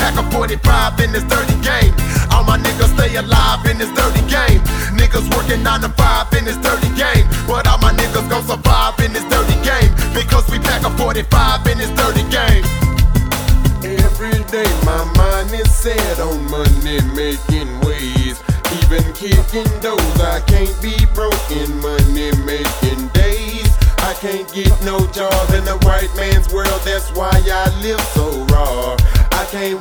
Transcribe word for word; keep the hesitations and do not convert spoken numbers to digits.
pack a forty-five in this dirty game. All my niggas stay alive in this dirty game. Niggas working nine to five in this dirty game. But all my niggas gon' survive in this dirty game, because we pack a forty-five in this dirty game. Every day my mind is set on money making ways. Even kicking doors, I can't be broken. Money making days. I can't get no job in the white man's world. That's why I live so raw. I can't